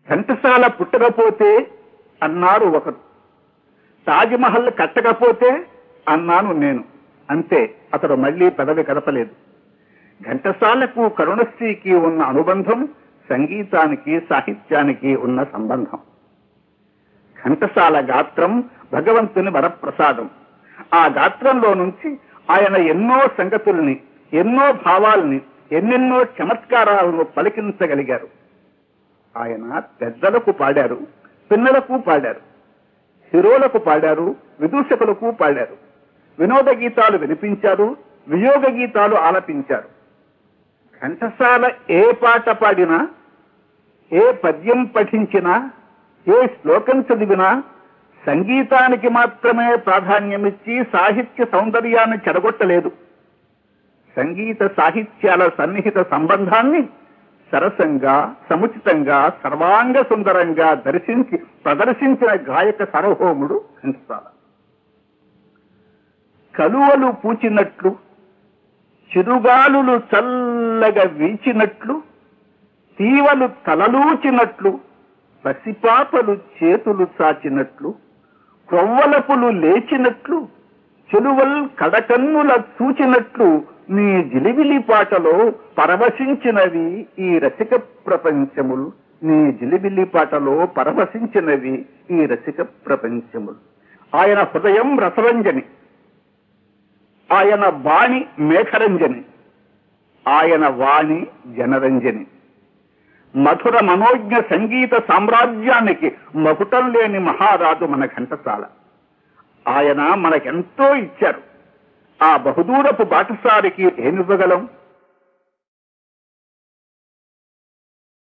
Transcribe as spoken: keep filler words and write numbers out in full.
ఘంటసాల పుట్టకపోతే అన్నారు ఒకరు, తాజ్మహల్ కట్టకపోతే అన్నాను నేను. అంతే, అతడు మళ్లీ పెదవి కదపలేదు. ఘంటసాలకు కరుణశ్రీకి ఉన్న అనుబంధం సంగీతానికి సాహిత్యానికి ఉన్న సంబంధం. ఘంటసాల గాత్రం భగవంతుని వరప్రసాదం. ఆ గాత్రంలో నుంచి ఆయన ఎన్నో సంగతుల్ని, ఎన్నో భావాల్ని, ఎన్నెన్నో చమత్కారాలను పలికించగలిగారు. ఆయన పెద్దలకు పాడారు, పిన్నలకు పాడారు, హీరోలకు పాడారు, విదూషకులకు పాడారు, వినోద గీతాలు వినిపించారు, వియోగ గీతాలు ఆలపించారు. ఘంటసాల ఏ పాట పాడినా, ఏ పద్యం పఠించినా, ఏ శ్లోకం చదివినా సంగీతానికి మాత్రమే ప్రాధాన్యమిచ్చి సాహిత్య సౌందర్యాన్ని చెడగొట్టలేదు. సంగీత సాహిత్యాల సన్నిహిత సంబంధాన్ని సరసంగా, సముచితంగా, సర్వాంగ సుందరంగా దర్శించి ప్రదర్శించిన గాయక సార్వభౌముడు ఘంటసాల. కలువలు పూచినట్లు, చిరుగాలులు చల్లగా వీచినట్లు, తీవలు తలలూచినట్లు, పసిపాపలు చేతులు చాచినట్లు, క్రొవ్వలపులు లేచినట్లు, చెలువల్ కడకన్నుల చూచినట్లు నీ జిలిబిలి పాటలో పరవశించినవి ఈ రసిక ప్రపంచములు. నీ జిలిబిలి పాటలో పరవశించినవి ఈ రసిక ప్రపంచములు. ఆయన హృదయం రసరంజని, ఆయన బాణి మేఘరంజని, ఆయన వాణి జనరంజని. మధుర మనోజ్ఞ సంగీత సామ్రాజ్యానికి మకుటం లేని మహారాజు మన ఘంటసాల. ఆయన మనకెంతో ఇచ్చారు. ఆ బహుదూరపు బాటసారికి ఏమివ్వగలం?